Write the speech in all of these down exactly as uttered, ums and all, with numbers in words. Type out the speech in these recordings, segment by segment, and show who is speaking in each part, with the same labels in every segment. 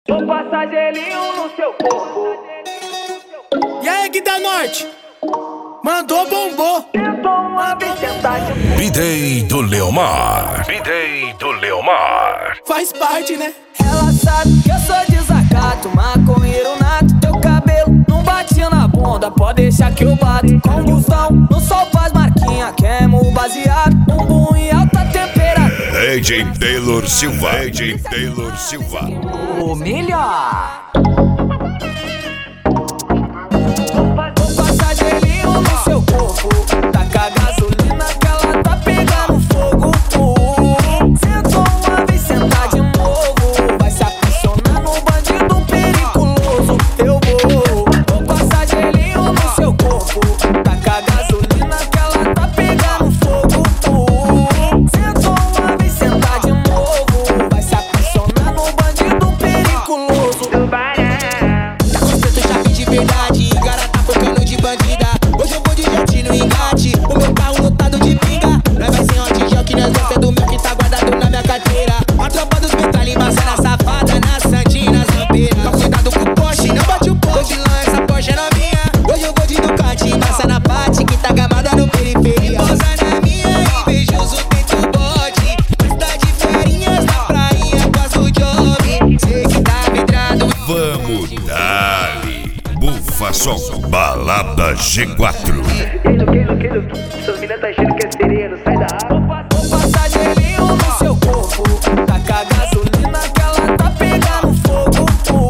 Speaker 1: Vou passar gelinho no seu corpo.
Speaker 2: E aí, Guida Norte? Mandou, bombou.
Speaker 1: Tentou uma vicentade.
Speaker 3: B-Day do Leomar. B-Day do Leomar.
Speaker 2: Faz parte, né?
Speaker 4: Ela sabe que eu sou desacato, maconheiro nato. Teu cabelo não bate na bunda, pode deixar que eu bato. Com Gustão, no sol faz marquinha, queimo baseado. Bumbum em alta temperatura.
Speaker 3: D J Taylor Silva. D J Taylor Silva.
Speaker 4: O melhor. Vou passar gelinho no seu corpo. Taca gasolina que ela tá pegando fogo. Sentou uma vez, sentar de novo. Vai se apaixonar no bandido periculoso. Eu vou. Vou passar gelinho no seu corpo. Taca gasolina que ela tá pegando fogo. Sentou uma vez, sentar de novo. Vai se apaixonar no bandido periculoso.
Speaker 2: Tá com preto, chave de verdade. Garota focando de bandida. Hoje eu vou de jet no engate. O meu carro lotado de pinga. Nós vai sem hot gel que nós gosta do meu que tá guardado na minha carteira. A tropa dos metralha embaça na safada, na santinha, nas rampeiras. Toma cuidado com o Porsche, não bate o pô. De lã, essa Porsche é novinha. Hoje eu vou de Ducati, embaça na parte que tá gamada no periferia. Posa na minha, invejoso, tenta o bote. Mas tá de ferinhas na praia, quase o job. Sei que tá vidrado.
Speaker 3: Vamos dali. Bufa Som. Balada G quatro.
Speaker 1: Queijo, queijo, queijo. Essas meninas tá achando que é sereia, não sai da água.
Speaker 4: Vou passar gelinho no seu corpo. Taca gasolina que ela tá pegando fogo.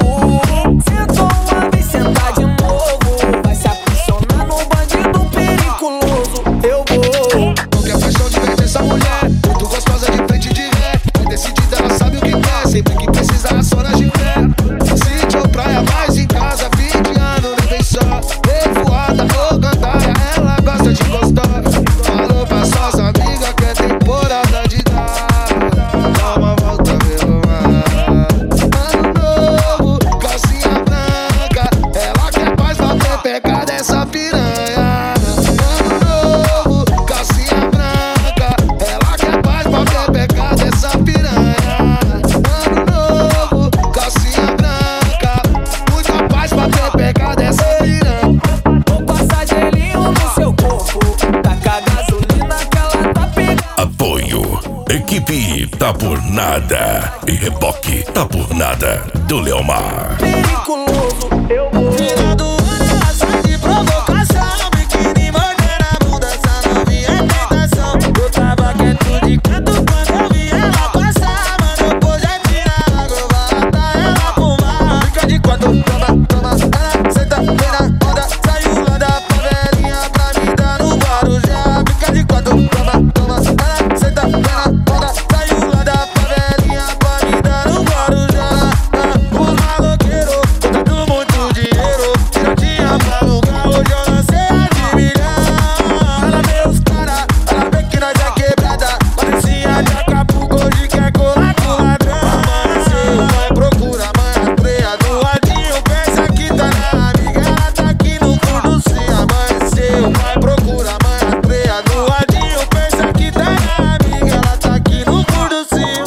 Speaker 4: Sentou uma vez, sentar de novo. Vai se apaixonar no bandido periculoso. Eu vou.
Speaker 2: Qualquer paixão de ver essa mulher. Muito gostosa de frente de ré. É decidida, ela sabe o que quer. Sempre que precisa, as horas de fé. Sítio ou praia, mais em casa. Fim de ano, nem vem só. Revoada ou gandaia, ela gosta de gostar. Falou pra suas amigas que é temporada de dar. Dá uma volta pelo mar. Ano novo, calcinha branca. Ela quer paz pra ter pegar dessa piranha. Ano novo, calcinha branca. Ela quer paz pra ter pegar dessa piranha. Ano novo, calcinha branca. Muita paz pra ter pegar dessa piranha.
Speaker 4: Vou passar gelinho no seu corpo. Taca gasolina que ela tá pegando.
Speaker 3: Apoio. Equipe Tá Por Nada. E Reboque Tá Por Nada do Leomar.
Speaker 4: Periculoso. Eu vou.
Speaker 2: Final do ano ela sai de provocação. Biquíni mordendo a bunda, essa novinha é tentação. Eu tava quieto de canto quando eu vi ela passar. Mano, pô, já tira a água, bata ela fumar. Fica de quatro, toma, toma, ela senta, vem na onda. Saiu lá da favelinha pra me dar no Guarujá. Fica de quatro, toma, toma, ela senta, vem na onda. Saiu lá da favelinha pra me dar no Guarujá. Os maloqueiros, contando muito dinheiro. Tiradinha pra alugar, hoje eu lancei a de milhão. Ela vê os cara, ela vê que nós é quebrada. Parecia de Acapulco, hoje quer colar com o ladrão. Amanheceu, vai procura, amanhã freia do ladinho. Pensa que tá na amiga, ela tá aqui no fundo sim. Amanheceu, vai procura, amanhã freia do ladinho. Pensa que tá na amiga, ela tá aqui no fundo sim.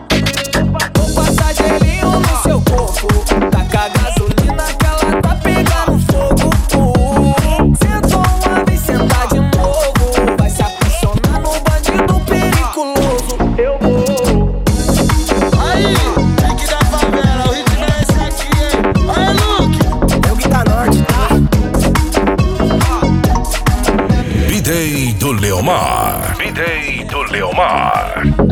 Speaker 4: Vou passar gelinho no seu corpo. Taca gasolina que ela tá pegando fogo. Sentou uma vez, sentar de novo. Vai se apaixonar no bandido periculoso. Eu vou.
Speaker 2: Aí, pique da favela, o ritmo é esse aqui, hein? Olha, Luke!
Speaker 4: É o Guida Norte, tá?
Speaker 3: B-Day do Leomar. B-Day do Leomar.